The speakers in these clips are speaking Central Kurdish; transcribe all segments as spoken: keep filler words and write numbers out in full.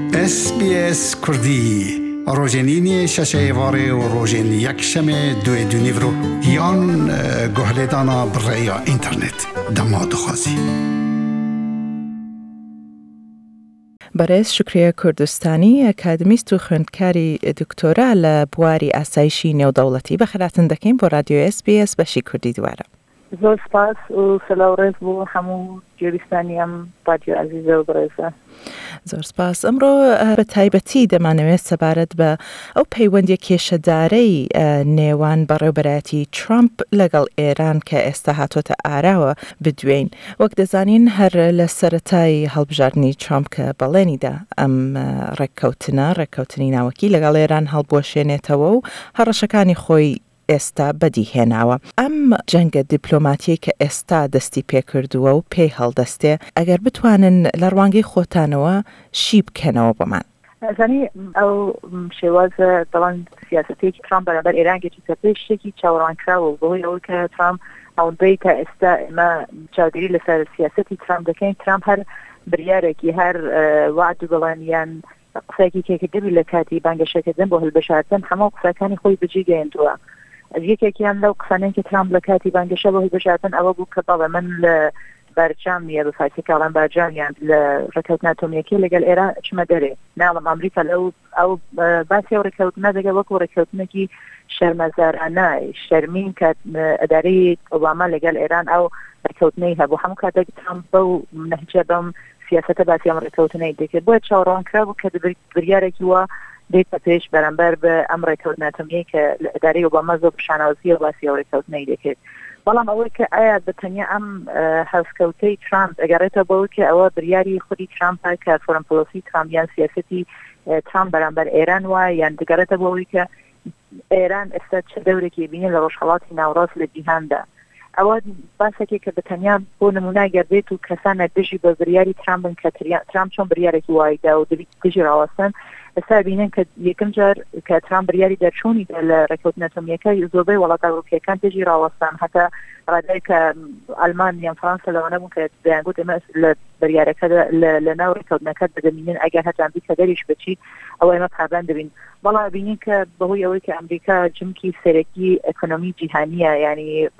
اس بی اس کردی روزنینی ششه واره و روزن یک شمه دوی دونیورو یان گهلیدانا برای اینترنت دماد خوازی. برای شکریه کردستانی اکادمیست و خوندکاری دکترا لبواری اسایشی نێودەوڵەتی بەخێراتن دەکەین بۆ رادیۆ اس بی اس بەشی کوردی دووارە. زۆر سپاس و سلااوڕێز بۆ هەموو گوێبیستانی ئەم رادیۆ عەزیزە و بەڕێزە. زۆر سپاس. ئەمڕۆ بە تایبەتی دەمانەوێت سەبارەت بە ئەو پەیوەندی کێشەدارەی نێوان بەڕێوەبەرایەتی ترامپ لەگەڵ ئێران کە ئێستا هاتۆتە ئاراوە بدوێین. وەک دەزانین هەر لە سەرەتای هەڵبژاردننی ترامپ کە بەڵێنیدا ئەم ڕێککەوتنە ڕێککەوتنی ناوەکی لەگەڵ ئێران هەڵبوەشێنێتەوە و هەڕەشەکانی خۆی ئێستا بەدی هێناوە. ئەم جەنگە دیپلۆماتیە کە ئێستا دەستی پێکردووە و پێی هەڵدەستێ ئەگەر بتوانن لە ڕوانگەی خۆتانەوە شی بکەنەوە بۆمان. زانی ئەو شێوازە دەڵان سیاسەتێکی ترامپ بەرامبەر ئێران گەچێتە پێش شتێکی چاوەڕوانکراوە بەهۆی ئەوەی کە ترامپ ئەوەندەی کە ئێستا ئێمە چاودێری لەسەر سیاسەتی ترامپ دەکەین. ترامپ هەر بریارێکی هەر وعد و بەڵێنیان قسێکی کێکردنی لە کاتی بانگەشەکردن بۆ هەڵبژاردن هەموو قسەکانی خۆی بەجێ گەیەندووە. یەکێکیان لەو قسانەی کە ترامپ لە کاتی بانگەشە بۆ هەڵبژاردن ئەوە بوو کە بەڵێ من لە بەرجام نییە بە فارسی کاڵان بارجامیان لە ڕێکەوتنە ئەتۆمیەکەی لەگەڵ ئێران چمە دەرێ ناڵم ئەمریکا لەو ئەو باسی ئەو ڕێکەوتنە دەگە وەکو ڕێکەوتنێکی شەرمەزارانە شەرمین کە ئەدارەی ئۆباما لەگەڵ ئێران ئەو ڕێکەوتنەی هەبوو هەموو کاتێک ترامپ بەو نەهجە بەم سیاسەتە باسی ئەم ڕێکەوتنەی دەکرد بۆیە چاوەڕوانکرا بوو کە بریارێکی وە دێتە پێش بەرامبەر بە ئەم ڕێکەوتنە ئەتۆمیەی کە ئەدارەی ئۆباما زۆر پیشانەوەزیە باسی ئەو ڕێکەوتنەی دەکرد. بەڵام ئەوەی کە ئایا بەتەنیا ئەم هەڵسکەوتەی ترامپ ئەگەڕێتەوە بەوەی کە ئەوە بریاری خودی ترامپە کە فۆرن پۆلیسی ترامپ یان سیاسەتی ترامپ بەرامبەر ئێران وایە یان دەگەڕێتە بەوەی کە ئێران ئێستا چه دەورێکی بینێ لە ڕۆژهەڵاتی ناوڕاست لە جیهاندا. ئەوە باسێکی کە بەتەنیا بۆ نمونای گەردێت و کەسانە دژی بە بریاری ترامپن کە ترامپ چۆن بریارێکی وایدا و دژی ڕاوەستن ئێستا بینن کە یەکەم جار کە ترامپ بریاری دەرچوونی لە ڕێکەوتنە ئەتۆمیەکە زۆربەی وڵاتە ئەوروپیەکان دژی ڕاوەستان هەتا ڕادای کە ئەلمان یان فەڕەنسا لەوە نەبوون کە دەیانگوت ئێمە لە بریارەکە لە ناو ڕێکەوتنەکە دەمێنن ئەگەر هەتا ئەمریکا دەریش بچی ئەوە ئێمە پابند دەبین. بەڵام بینین کە بەهۆی ئەوەی کە ئەمریکا جمکی سەرەکی ئەکۆنۆمی جیهانیە ینی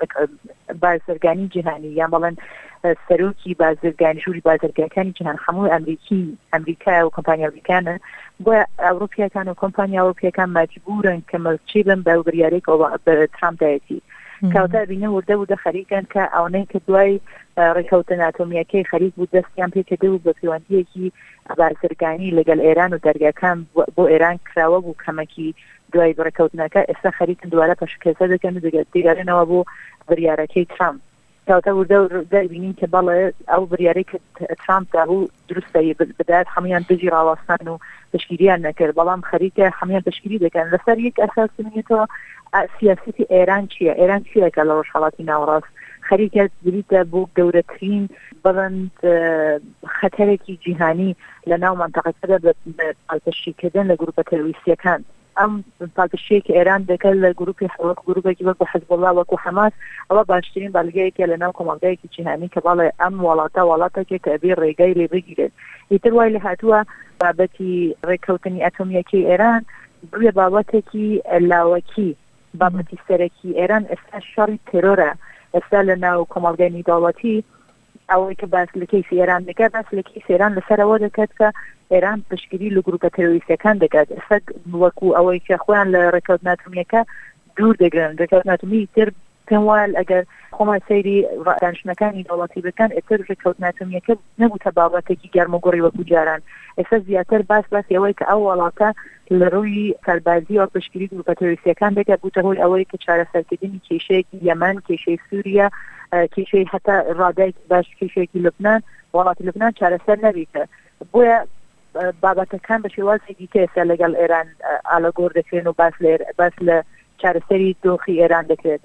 بازرگانی جیهانی یان بەڵێن سەرۆکی بازرگانی ژووری بازرگاکانی جیهان هەموو ئەمریکی ئەمریکا و کۆمپانیا ئەمریکانە بۆ ئەوروپیەکان و کۆمپانیا ئەوروپیەکان مەجبورن کە مەلچی بن بە بریارێک بە ترامپدایەتی کەواتە بینە وردە و دە خەریکن کە ئەوەی کە دوای ڕێکەوتنە ئەتۆمیەکەی خەریک بوو دەستیان پێکرد و بە پەیوەندیەکی بازرگانی لەگەڵ ئێران و دەرگاکان بۆ ئێران کراوە بوو کەمەکی دوای ڕێکەوتنەکە ئێستا خەریکن دوارە پەشکێسە دەکەن و دەگەڕێنەوە بۆ بریارەکەی ترامپ. کەواتە وردە دەبینین کە بەڵێ ئەو بریارەی کە ترامپ دابوو دروستە بدات هەمویان دژی ڕاوەستان و پشگیریان نەکرد بەڵام خەریکە هەمویان پشگیری دەکەن لەسەر یەک ئەساس بنێتەوە سیاسەتی ئێران چییە ئێران چیەکە لە ڕۆژهەڵاتی ناوەڕاست خەریکە بریتە بۆ گەورەترین بڵند خەتەرێکی جیهانی لە ناو مانتەقەکەدا بە پاڵپەشیکردن لە گروپە تەروریستیەکان. ئەم پاڵپەشیەکی ئێران دەکەن لە گروپی وەکو گروپێکی وەکو حەزبوڵڵا وەکو حەماس ئەوە باشترین بەڵگەیەکە لە ناو کۆمەڵگەیەکی جیهانی کە بەڵێ ئەم وڵاتە وڵاتێکە کە ئەبێ ڕێگای لێ بگیرێت. ئیتر وای لە هاتووە بابەتی ڕێکەوتنی ئەتۆمیەکەی ئێران بووە بابەتێکی لاوەکی بابەتی سەرەکی ئێران ئێستا شەڕی تێرۆرە ئێستا لە ناو کۆمەڵگەی نێودەوڵەتی ئەوەی کە باس لە کەیسی ئێران دەکات باس لە کەیسی ئێران لەسەرەوە دەکات کە ئێران پشگیری لە گروپە تەروریستیەکان دەکات ئێستا وەکو ئەوەی کە خۆیان لە ڕێکەوتنە ئەتۆمیەکە دوور دەگرن ڕێکەوتنە ئەتۆمی تر پێم وایە ئەگەر خۆمان سەیری دانیشتنەکانی دەوڵەتی بکەن ئێتر ڕێکەوتنە ئەتۆمیەکە نەبووتە بابەتێکی گەرموگۆڕی وەکو جاران. ئێستا زیاتر باس باسی ئەوەی کە ئەو وڵاتە لە ڕووی سەربازی و پشگیری گروپە تەروریستیەکان دەکات بووتە هۆی ئەوەی کە چارەسەرکردنی کێشەیەکی یەمەن کێشەی سووریا کێشەی هەتا ڕادایکی باش کێشەیەکی لوبنان وڵاتی لوبنان چارەسەر نەبیتە. بۆیە بابەتەکان بە شێوازێکی کێسە لەگەڵ ئێران ئالەگۆڕ دەکرێن و باس باس لە چارەسەری دۆخی ئێران دەکرێت.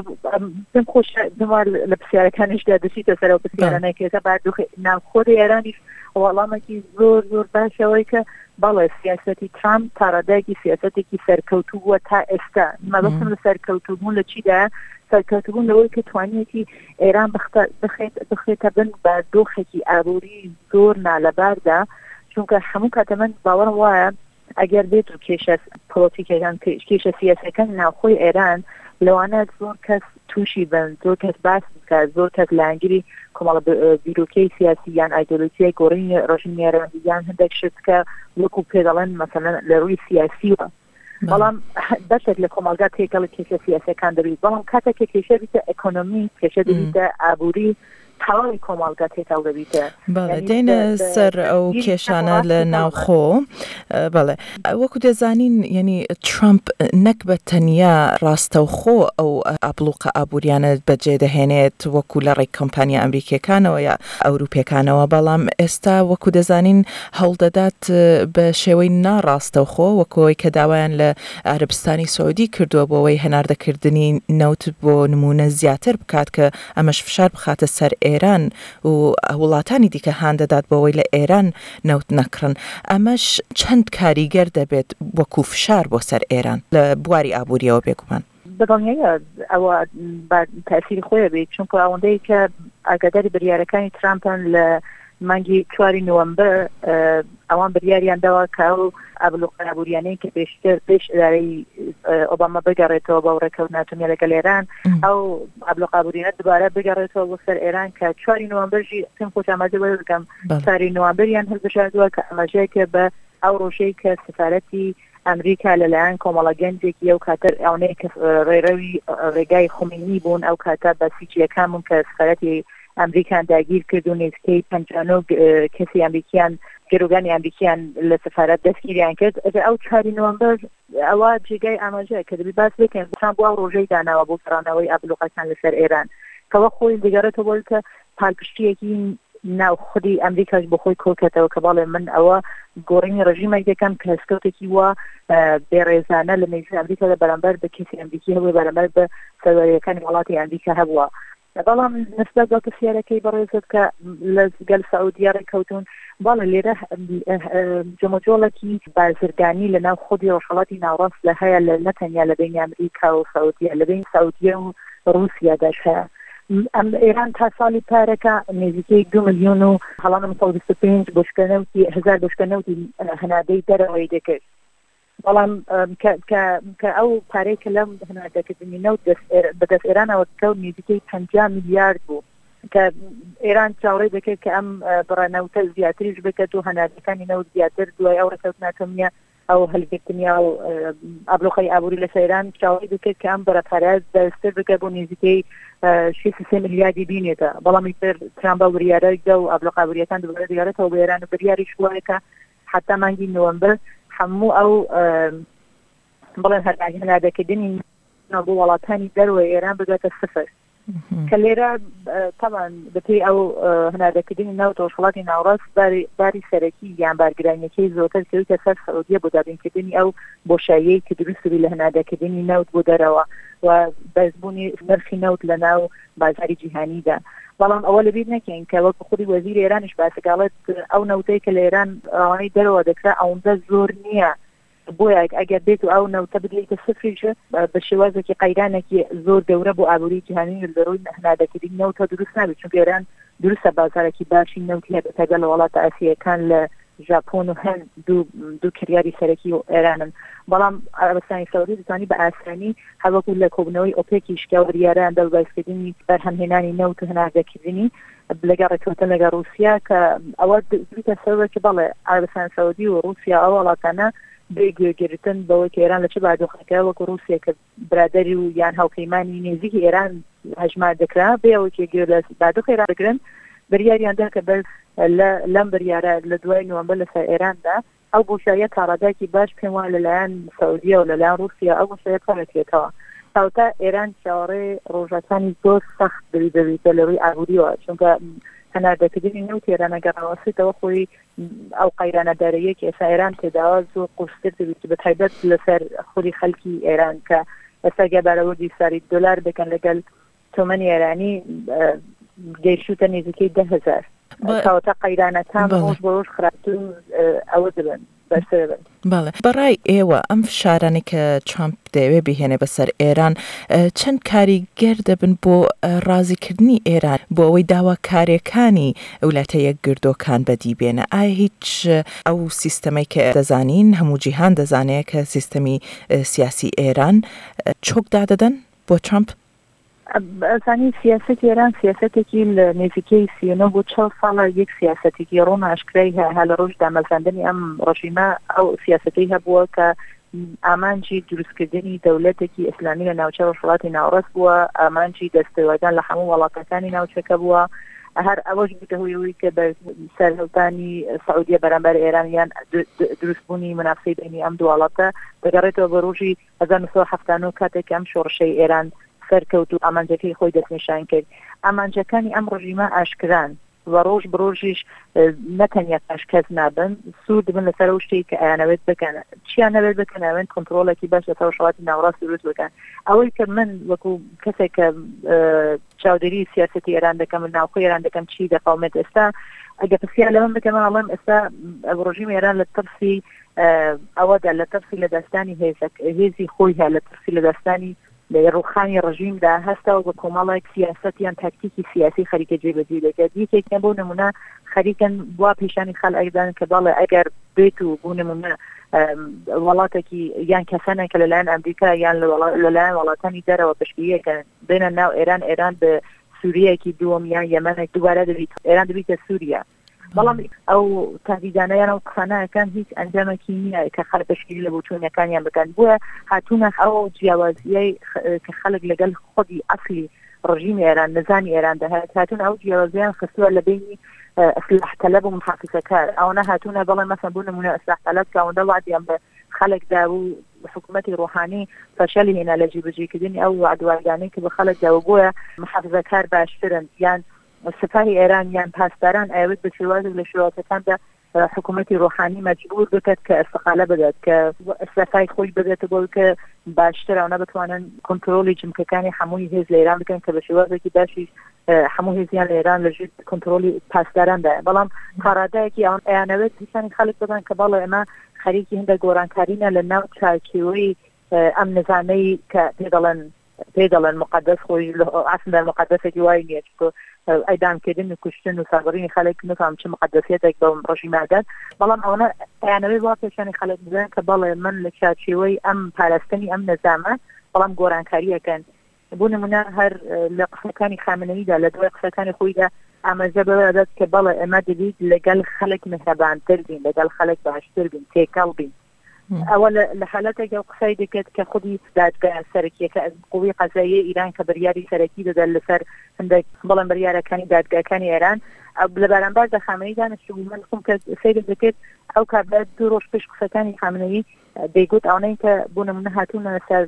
پێم خۆش لە پرسیارەکانیشدا دەچیتە سەرەوە پرسیارانەکێتە بەردۆخی ناوخۆری ئێرانیش وەڵامێکی زۆر زۆر باشەوەی کە بەڵێ سیاسەتی ترامپ تاڕادایەکی سیاسەتێکی سەرکەوتوو بووە تا ئێستا مەبەستم لە سەرکەوتوبوون لە چیدا سەرکەوتبوون لەوەی کە توانیەتی ئێران بخێتە بن بە دۆخێکی ئابووری زۆر نالەباردا چونکە هەموو کاتە من باوەڕم وایە ئەگەر بێت و کێشە پۆلیتیکەکان کێشە سیاسەکان ناوخۆی ئێران لەوانە زۆر کەس تووشی بن، زۆر کەس باس بکات، زۆر کەس لەنگری کۆمەڵە بیرۆکەی سیاسی یان ئایدۆلۆژیای گۆڕینی ڕۆژنیێرەوەندی یان هەندێک شت کە وەکو پێ دەڵێن مەسەڵەن لە ڕووی سیاسیوە بەڵام بەشێک لە کۆمەلگا تێکەڵ کێشە سیاسەکان دەبێت بەڵام کاتێک کێشە بیتە ئەکۆنۆمی کێشە دەبیتە ئابووری تاوای کۆمەڵگا تێکەڵ دەبیتە بەڵێ دێنە سەر ئەو کێشانە لە ناوخۆ بەڵێ وەکو دەزانین یعنی ترامپ نەک بە تەنیا ڕاستەوخۆ ئەو ئابلوقە ئابووریانە بەجێ دەهێنێت وەکو لە ڕێی کۆمپانیا ئەمریکیەکانەوە یا ئەوروپیەکانەوە بەڵام ئێستا وەکو دەزانین هەوڵدەدات بە شێوەی ناڕاستەوخۆ وەکەوەی کە داوایان لە عەربستانی سعودی کردووە بۆەوەی هەناردەکردنی نەوت بۆ نمونە زیاتر بکات کە ئەمەش فشار بخاتە سەر ئێران و وڵاتانی دیکە هان دەدات بەوەی لە ئێران نەوت نەکڕن ئەمەش چەند کاریگەر دەبێت وەکو فشار بۆ سەر ئێران لە بواری ئابووریەوە بێگومان بەڵنیایە ئەوە تاسیری خۆیە بێت چونکە ئەوەندەی کە ئاگاداری بریارەکانی ترامپن لە مانگی چواری نوێمبەر ئەوان بریاریان داوا کە ئەو ئابلوقە ئابووریانەی کە پێشتر پێش ئیدارەی ئۆباما بگەڕێتەوە بە ڕێکەوت ناتونیە لەگەڵ ئێران ئەو ئابلوقە ئابووریانە دوبارە بگەڕێتەوە بۆ سەر ئێران کە چواری نوێمبەرژی پێم خۆش ئامادە وەرە بکەم چواری نوێمبەریان هەڵبژاردووە کە ئەماژەیەکە بە ئەو ڕۆژەی کە سفارەتی ئەمریکا لەلایەن کۆمەڵە گەنجێکی ئەو کاتر ئەوەی کە ڕێڕەوی ڕێگای خومینی بوون ئەو کاتە بەسیجیەکان بوون کە سفارەتی ئەمریکان داگیر کرد و نزیکەی پەنجانۆ کەسی ئەمریکیان گەروگانی ئەمریکیان لە سفارەت دەستگیریان کرد ئەگەر ئەو چواری نوێمبەر ئەوە جێگای ئاماژەیە کە دەبی باس بکەین بۆ ئەو ڕۆژەی داناوە بۆ گەڕانەوەی ئابلوقەکان لەسەر ئێران کەوە خۆی دەگەڕێتەوە بۆ کە پاڵپشتیەکی ناو خودی ئەمریکاش بۆ خۆی کۆکەتەوە کە باڵێ من ئەوە گۆڕینی ڕژیمێک دەکەم کە هەستکەوتێکی وە بێڕێزانە لە مێژووی ئەمریکا بەرامبەر بە کەسی ئەمریکی هەبووە بەرامبەر بە سەروەریەکانی وڵاتی ئەمریکا هەبووە بەڵام نسبەت بە پرسیارەکەی بەڕێزت کە لە گەل سعودیا ڕێکەوتون باڵە لێرە جۆمەجۆڵێکی بازرگانی لە ناو خودی ڕۆژهەڵاتی ناوڕاست لە هەیە لە نەتەنیا لە بین ئەمریکا و سعودیا لە بین سعودیە و رووسیاداش هەیە ئەم ئێران تا ساڵی پارەکە نزیکەی دو ملیۆن و هەڵانم سەد و بیست و پێنج بشکەنەوتی هەزار بشکەنەوتی هەنادەی دەرەوەی دەکرد بەڵام کە ئەو پارەی کە لەم هەناردەکردنی نەوت بەدەست ئێرانەوە کەوت نزیکەی پەنجا میلیارد بوو کە ئێران چاوەڕێ دەکرد کە ئەم بڕانەوتە زیاتریش بکات و هەناردەکانی نەوت زیاتر دوای ئەو ڕێکەوتناتەمیە ئەو هەلگرتنیا و ئابلوقەی ئابووری لەسەر ئێران چاوەڕێ دەکرد کە ئەم بەرەپارە دەستتر بکات بۆ نزیکەی شش سێ میلیاردی بینێتە بەڵام ئیتر ترامپ بە بریارەدا و ئابلوقە ئابووریەکان دوبارە دەگەڕێتەوە بە ئێران و بریاریش وایە کە حتا مانگی نوێمبەر هەموو ئەو بڵێن هەناردەکردنی بۆ وڵاتانی دەروە ئێران بگاتە سفر کە لێرە تەمان بەپێی ئەو هەناردەکردنی ناو ڕۆژهەڵاتی ناوڕاست باری سەرەکی یان بارگرانیەکەی زۆرتر کردوتە سەر سعودیە بۆ دابینکردنی ئەو بۆشاییەی کە دروستبی لە هەناردەکردنی نەوت بۆ دەرەوە و بەرزبوونی نرخی نەوت لە ناو بازاری جیهانیدا بەڵام ئەوە لەبیر نەکەین کە وەکو خودی وەزیر ئێرانیش باسەکاڵێت ئەو نەوتەی کە لە ئێران ئەوانەی دەرەوە دەکرا ئەوەندە زۆر نییە بۆیە ئەگەر بێت و ئەو نەوتە بدرێتە سفریشە بە شێوازێکی قەیرانێکی زۆر گەورە بۆ ئابووری جیهانی لەڕووی هەناردەکردنی نەوتە دروست نابێت چونکە ئێران دروستە بازارێکی باشی نەوتی هەبێت تەگەڵ لە وڵاتە ئاسیەکان لە ژاپۆن و هەند دوو کریاری سەرەکی و ئێرانن بەڵام عەرەبستانی سەعودی دەتوانی بە ئاسانی هەوەکو لە کۆبنەوەی ئۆپێکی شکا وریاران دەڵباسکردنی بەرهەمهێنانی نەوت و هەناردەکردنی لەگەڵ ڕێکەوتن لەگە رووسیا کە ئەوە دوتە سەرەکی بەڵێ عەرەبستان سەعودی و رووسیا ئەو وڵاتانە بێگوێگرتن بەوەی کە ئێران لە چه بادۆخەکە وەکو رووسیا کە برادەری و یان هاوپەیمانی نێزیکی ئێران هەژمار دەکرا بێەوەی گوێ لە بادۆخی ئێران بگرن بریاریاندا کە بەر لەم بریارە لە دوای نوێمبەر لەسەر ئێراندا ئەو بۆشاییە تاڕاداکی باش پێم وایە لەلایەن سعودیە و لەلایەن رووسیا ئەو بۆشاییە کارەکێتەوە تاوتا ئێران چاوەڕێ ڕۆژەکانی زۆر سەخت دەبی دەبیتە لەڕووی ئابووریەوە چونکە هەناردەکردنی نەوت ئێرانە گەڕاوەسێتەوە خۆی ئەو قەیرانەدارەیە کە ئێستا ئێران تێداوە زۆر قورستر دەبێت بە تایبەت لەسەر خۆری خەڵکی ئێران کە ئێستا گەبارەوەردی ساری دۆلار دەکەن لەگەڵ تۆمەنی ئێرانی گەیشتە نزیکەی ده هەزار کەواتە قەیرانەکان ڕۆژ بە ڕۆژ خراپتر ئەوە دەبن باشتر بن. بەڵێ بەڕای ئێوە ئەم فشارانێک کە ترامپ دەیەوێ بهێنێ بەسەر ئێران چەند کاریگەر دەبن بۆ ڕازیکردنی ئێران بۆ ئەوەی داواکاریەکانی ویلایەتە یەکگرتووەکان بەدی بێنە؟ ئایا هیچ ئەو سیستەمەی کە دەزانین هەموو جیهان دەزانێت کە سیستەمی سیاسی ئێران چۆکدا دەدەن بۆ ترامپ؟ ئەزانی سیاسەتی ئێران سیاسەتێکی لە نێزیکەی سیۆنە بۆ چەند ساڵە یەک سیاسەتێکی ڕۆن ئاشکرای هەیە لە ڕۆژ دامەزاندنی ئەم ڕژیمە ئەو سیاسەتەی هەبووە کە ئامانجی دروستکردنی دەوڵەتێکی ئیسلامی لە ناوچە ڕۆژهەڵاتی ناوەڕاست بووە، ئامانجی دەستێوەدان لە هەموو وڵاتەکانی ناوچەکە بووە. هەر ئەوەش بووتە هۆیەوەی کە بە سەرهەڵدانی سعودیە بەرامبەر ئێرانیان دروستبوونی منافسەی بینی ئەم دوو وڵاتە دەگەڕێتەوە بە ڕۆژی هەزار و نۆ سەد و هەفتاد و نۆ کاتێک ئەم شۆڕشەی ئێران سەرکەوت و ئامانجەکەی خۆی دەستنیشان کرد. ئامانجەکانی ئەم ڕژیمە ئاشکران و ڕۆژ بڕۆژیش نەتەنیا پاشکەس نابن، سوود دەبن لەسەر ئەو شتێک کە ئەیانەوێت بکەن. چیان نەوێت بکەن؟ ئەوێن کۆنتڕۆڵێکی باش لەسەر ڕۆژهەڵاتی ناوەڕاست دروست بکەن. ئەوەی کە من وەکو کەسێک کە چاودێری سیاسەتی ئێران دەکەم، ناوخۆی ئێران دەکەم چی دەقاومێت ئێستا ئەگە پرسیار لەمن بکەم ئەڵێم ئێستا ڕژیم ئێران لە ترسی ئەوەدا لە ترسی لەدەستانی هێزی خۆی هەیە، لە ترسی لەدەستانی لە ڕوخانی ڕژیمدا هەستاوە بە کۆمەڵێک سیاسەتیان تاکتیکی سیاسی خەریکە جێبەجێ دەکات. یەکێکیان بۆ نمونە خەریکن بوا پیشانی خەڵک ئەگدان کە باڵێ ئەگەر بێت و بوو نمونە وڵاتێکی یان کەسانە کە لەلایەن ئەمریکا یان لەلایەن وڵاتانی دەرەوە پشتگیریەکە بێنە ناو ئێران، ئێران بە سووریەکی دووەم یان یەمەنێک دووبارە دەبێت ئێران دەبێتە سووریا. بەڵام ئەو تاقیدانەیان و قسانەکان هیچ ئەنجامێکی نییە کە خەڵک پشتگیری لە بوتونەکانیان بکەن. بووە هاتوونە ئەو جیاوازیەی کە خەڵک لەگەڵ خۆی ئەسلی ڕژیمی ئێران نزانی ئێران دەهات، هاتوون ئەو جیاوازیان خستووە لە بینی ئەسلاح تەلەب و محافظەکار. ئەوەنە هاتوونە بەڵێ مەسەن بوو نمونە ئەسلاح تەلەب کە ئەوەندە وعدیان بە خەڵکدا و حکوومەتی ڕۆحانی فەشەلی هێنا لە جێبەجێکردنی ئەو وعدوارگانەی کە بە خەڵکدا بووە محافظەکار باشترن، یان سپاهی ئێران یان پاسداران ئەوێت بە شێوازێک لە شێوازەکاندا حکوومەتی ڕۆحانی مەجبور بکات کە ئەستقالە بدات، کە ئەستافای خۆی بدات بۆ کە باشتر ئەوە بتوانن کۆنتڕۆلی جمکەکانی هەمووی هێز لە ئێران بکەن کە بە شێوازێکی باشی هەموو هێزیان لە ئێران لەژێر کۆنتڕۆلی پاسداراندا. بەڵام قەرادایەکی ئەوان ئەیانەوێت پیشانی خەڵک بدەن کە بەڵێ ئەمە خەریکی هەندێک گۆڕانکارینە لە ناو چاکیوەی ئەم نزانەی کە پێ دەڵێن پێ دەڵێن مقدس خۆی ئاسمدا مقدسێکی وای نییە ئەیدامکردن و کوشتن و سابڕینی خەڵک نفهم چه مقدسیەتێک بە ڕژیمادان. بەڵام ئەوەنە ئەیانەوێت وا پێشانی خەڵک بدەن کە بەڵێ من لە چاچیوەی ئەم پاراستنی ئەم نەزامە بەڵام گۆڕانکاریەکەن. بوو نمونە هەر لە قسەکانی خامنەییدا لە دوای قسەکانی خۆیدا ئاماژە بەدات کە بەڵێ ئەمە دەبێت لەگەڵ خەڵک مهرەبانتر بین، لەگەڵ خەڵک باشتر بین، تێکەڵ بین. ئەوە لە حالەتێک ئەو قسەی دەکرێت کە خودی دادگای سەرەکیەکە قووی قەزاییە ئیران کە بڕیاری سەرەکی دەدات لەسەر هەندێک بەڵام بڕیارەکانی دادگاکانی ئێران لە بەرامبەر دە خامنەیی دانیشتبوو. من خۆم کە سەیر دەکرد ئەو کابرا دوو ڕۆژ پێش قسەکانی خامنەیی دەیگوت ئەوانەی کە بوو نمونە هاتوونە سەر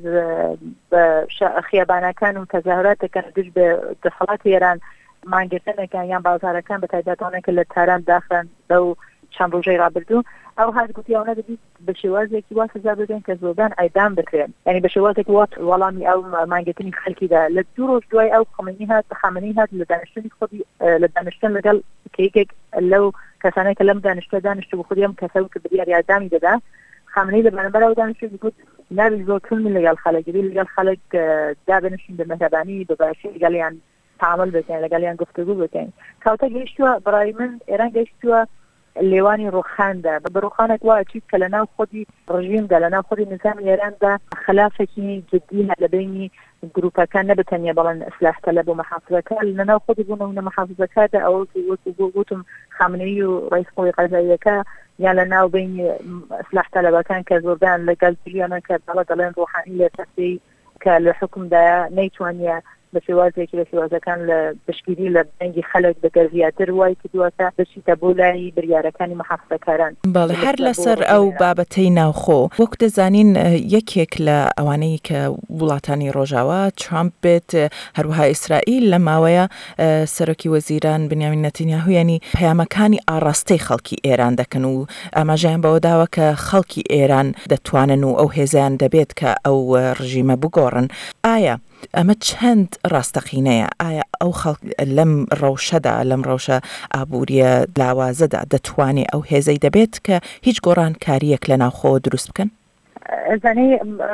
خیابانەکان و تەظاهراتەکان دژ بە دەسەڵاتی ئێران مانگرتنەکان یان بازارەکان بە تایبەتەوەی کە لە تاران داخران بەو چەند ڕۆژەی ڕابردوو ئەو هات گوتی ئەوە دەبێت بە شێوازێکی وا سزا بدەن کە زۆربان ئەیدام بکرێن، یعنی بە شێوازێکی وا وەڵامی ئەو مانگرتنی خەڵکیدا. لە دوو ڕۆژ دوای ئەو خامنەیی هات خامنەیی هات لە دانیشتنی خودی لە دانیشتن لەگەڵ کەیەکێک لەو کەسانەی کە لەم دانیشتە دانیشتە بۆ خودی ئەم کەسە کە بریاری ئەدامی دەدا. خامنەیی لە بەرامبەر ئەو دانیشتە گوت نابێت زۆرکردنی لەگەڵ خەڵک بێت، لەگەڵ خەڵک دابنیشین بە مهرەبانی بە باشی لەگەڵیان تعامل بکەین، لەگەڵیان گفتگو بکەین. کەواتە گەیشتووە بەڕای من ئێران گەیشتووە لێوانی ڕۆخاندا بە ڕۆخانێک وا چیت کە لە ناو خودی ڕژیمدا لە ناو خودی نظامی ئێراندا خلافێکی جدی هەیە لە بینی گروپەکان نەبتەنیا بەڵێن ئیسلاح تەلەب و محافظەکان لە ناو خودی بوونەوە محافظەکاندا ئەوە گوتم خامنەیی و ڕئیس قووی قەزاییەکە یان لە ناو بینی ئیسلاح تەلەبەکان کە زۆربیان لەگەڵ جریانە کە دەڵێ دەڵێن ڕۆحانی لە تەسی کە لە حکومدایە نەیتوانیە بە شێوازێکی لە شێوازەکان لە پشتگیری لە بەنگی خەڵک بەگەر زیاتر وای کردووەکە بچیتە بۆ لای بریارەکانی محافظەکاران. بەڵێ هەر لەسەر ئەو بابەتەی ناوخۆ وەک دەزانین یەکێک لە ئەوانەی کە وڵاتانی ڕۆژاوە ترامپ بێت هەروەها ئیسرائیل لە ماوەیە سەرۆکی وەزیران بنیامین نەتەنیاهو ینی پەیامەکانی ئاڕاستەی خەڵکی ئێران دەکەن و ئاماژەیان بەوە داوە کە خەڵکی ئێران دەتوانن و ئەو هێزیان دەبێت کە ئەو ڕژیمە بگۆڕن. ئایا ئەمە چەند ڕاستەقینەیە؟ ئایا ئەو خەڵک لەم ڕەوشەدا لەم ڕەوشە ئابووریە لاوازەدا دەتوانێت ئەو هێزەی دەبێت کە هیچ گۆڕانکاریەک لە ناوخۆ دروست بکەن؟ زانەی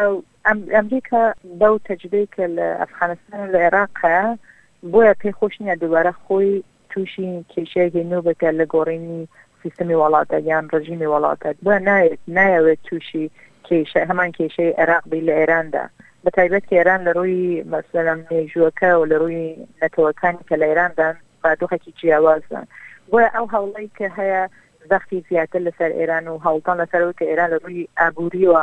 ئەمریکا بەو تەجربەی کە لە ئەفغانستان لە عێراقە بۆیە پێی خۆش نییە دووبارە خۆی تووشی کێشەیەکی نوێ بکە لە گۆڕینی سیستمی وڵاتە یان ڕژیمی وڵاتە بۆیە نایێت نایەوێت تووشی کێشە هەمان کێشەی عێراق بی لە ئێراندا بە تایبەت کە ئێران لە ڕووی مەسەلەن مێژووەکە و لە ڕووی نەتەوەکانی کە لە ئێراندان بادۆخێکی جیاوازن بۆیە ئەو هەوڵەی کە هەیە زەختی زیاتر لەسەر ئێران و هەوڵتان لەسەرەوەی کە ئێران لە ڕووی ئابووریەوە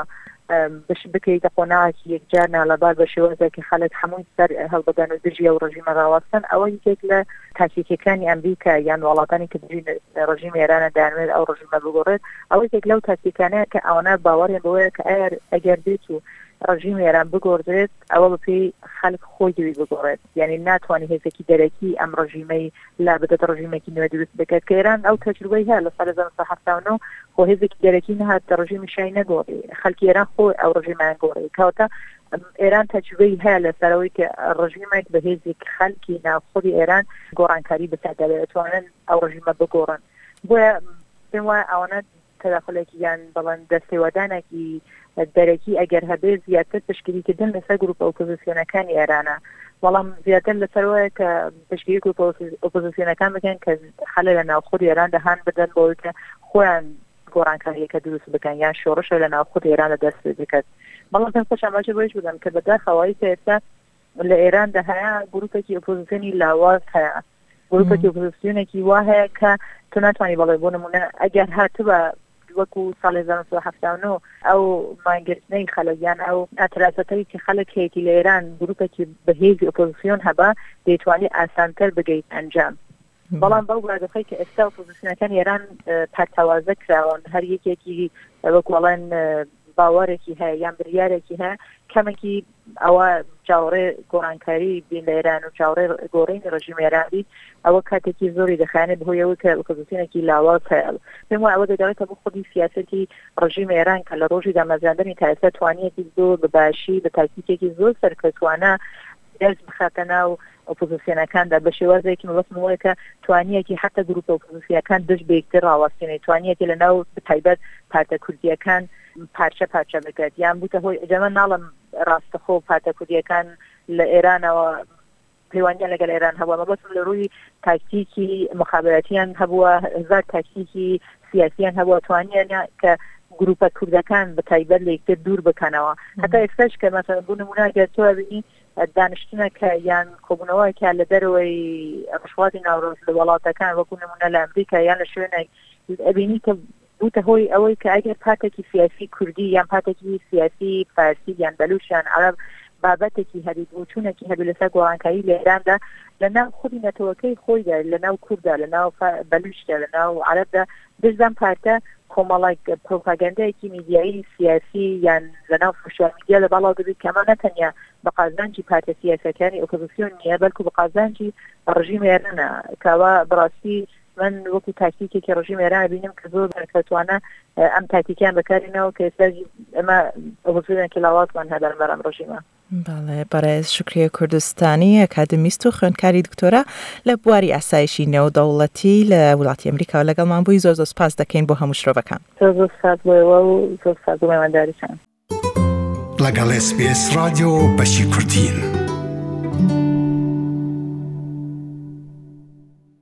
بش بکەیتە قۆناغێکی یەکجار نالەبار بە شێوازێکی خەڵک هەمووی سەر هەڵبدەن و دژی ئەو ڕژیمە ڕاوەستن ئەوە یەکێک لە تاکتیکەکانی ئەمریکا یان وڵاتانی کە دژی ڕژیمی ئێرانە دەیانوێت ئەو ڕژیمە بگۆڕێت ئەوە یەکێک لەو تاکتیکانەیە کە ئەوانە باوەڕیان بەوەیە کە ئەگەر بێت و ڕژیمی ئێران بگۆڕێت ئەوە بەپێی خەڵک خۆی دوی بگۆڕێت یعنی ناتوانانی هێزێکی دەرەکی ئەم ڕژیمەی لا بدەت ڕژیمێکی نوێ دروست بکات کە ئێران ئەو تەجروبەی هەیە لە ساڵ هەزار و سەد و هەفتاد و نۆ خۆ هێزێکی دەرەکی نەهات ڕژیمی شای نەگۆڕی خەڵکی ئێران خۆی ئەو ڕژیمیان گۆڕی کەواتە ئێران تەجروبەی هەیە لەسەرەوەی کە ڕژیمێک بە هێزێک خەڵکی ناوخۆی ئێران گۆڕانکاری بکات دەتوانن ئەو ڕژیمە بگۆڕن بۆیە پێم وایە ئەوانە تەداخلێکی یان بەڵێن دەستێوەدانێکی دەرەکی ئەگەر هەبێ زیاتر پشتگیریکردن لەسەر گروپ ئۆپۆزیسیۆنەکانی ئێرانە بەڵام زیاتر لەسەرەوەیە کە پشتگیری گروپ ئۆپۆزیسیۆنەکان بکەن کە خەڵک لە ناوخۆی ئێران دەهان بدەن بۆی کە خۆیان گۆڕانکاریەکە دروست بکەن یان شۆڕشە لە ناوخۆی ئێرانە دەست بکات بەڵام پێم خۆش ئاماژە بۆیش بدەم کە بەداخەوەی کە ئێستا لە ئێراندا هەیە گروپێکی ئۆپۆزیسیۆنی لاواز هەیە گروپێکی ئۆپۆزیسیۆنێکی وا هەیە کە تو ناتوانانی بەڵێ بۆ نمونە ئەگەر هاتووە وەکو ساڵی هەزار و سەد و هەفتاد و نۆ ئەو مانگرتنەی خەڵکیان ئەو ئەتراسەتەی کە خەڵک هەیەی لە ئێران گروپێکی بەهێزی ئۆپۆزیسیۆن هەبا دەیتوانێت ئاسانتر بگەیت ئەنجام بەڵام بەو بادەخەی کە ئێستا ئۆپۆزیسیۆنەکان ئێران پەرتەوازە کراون هەر یەکێکی وەکوڵەن باوەرێکی هەیە یان بریارێکی هەیە کەمێکی ئەوە چاوەڕێ گۆڕانکاری بین لە ئێران و چاوەڕێ گۆڕینی ڕژیمی ئێرانی ئەوە کاتێکی زۆری دەخانێت بەهۆیەوەی کە ئۆپۆزیسیۆنێکی لاواز هەیە پێم وایە ئەوە دەداوێتە بۆ خودی سیاسەتی ڕژیمی ئێران کە لە ڕۆژی دامەزراندنی تا ئێستا توانیەتی زۆر بەباشی بە تاکتیکێکی زۆر سەرکەوتوانە دەست بخاتە ناو ئۆپۆزیسیۆنەکاندا بە شێوازێکی مەبەستم وایە کە توانیەکی حتا گروپ ئۆپۆزیسیۆنەکان دەست بە یەکتر ڕاوەستێنێت توانیەتی لە ناو بەتایبەت پارتە کوردیەکان پارچە پارچە بکات یان بوتە هۆی ئەجەمە ناڵم ڕاستەخۆ پارتە کوردیەکان لە ئێرانەوە پەیوەندیان لەگەڵ ئێران هەبووە مەبەستم لە ڕووی تاکتیکی مخابراتیان هەبووە هزار تاکتیکی سیاسیان هەبووە توانیان کە گروپە کوردەکان بە تایبەت لە یەکتر دوور بکەنەوە هەتا ئێستاش کە مەسەڵەن بۆ نمونە گەر تۆ ببینی دانیشتنەکە یان کۆبوونەوەیەکە لە دەرەوەی ڕشواتی ناوڕۆژ لە وڵاتەکان وەکو نمونە لە ئەمریکا یان لە شوێنێک ئەبینی کە بوتە هۆی ئەوەی کە ئەگەر پاتێکی سیاسی کوردی یان پاتێکی سیاسی فارسی یان بەلوچیان عەرەب بابەتێکی هەبی بۆچوونێکی هەبی لەسەر گۆڕانکاری لە ئێراندا لە ناو خودی نەتەوەکەی خۆیدا لە ناو کووردا لە ناو بەلوچدا لە ناو عەرەبدا دەستدان پارتە کۆمەڵێک پرۆپاگەندەیەکی میدیایی سیاسی یان لە ناو سوشیال میدیا لە بەڵاو دەبێت کەمە نەتەنیا بە قازانجی پارتە سیاسەکانی ئۆپۆزیسیۆن نییە بەلکو بە قازانجی ڕژیمی ئێرانە کەوا بەڕاستی من وەکو تاکتیکێکی ڕژیمی ئێران بینم کە زۆر بەرکەوتوانە ئەم تاکتیکیان بەکارێنەوە کە ئێستا ئەمە ئۆپۆزیسیۆنێکی لاوازمان هەبەر بەرەم ڕژیمە بەڵێ بەڕێز شکریە کوردستانی ئەکادمیست و خوێندکاری دکتۆرە لە بواری ئاسایشی نێودەوڵەتی لە وڵاتی ئەمریکا لەگەڵمان بووی زۆر زۆر سپاس دەکەین بۆ هەموو شرۆڤەکان زۆر زۆر سپاس بۆیەوە و زۆر سپاس بۆ مێوەنداریتان لەگەڵ اس بی اس رادیۆ بەشی کوردین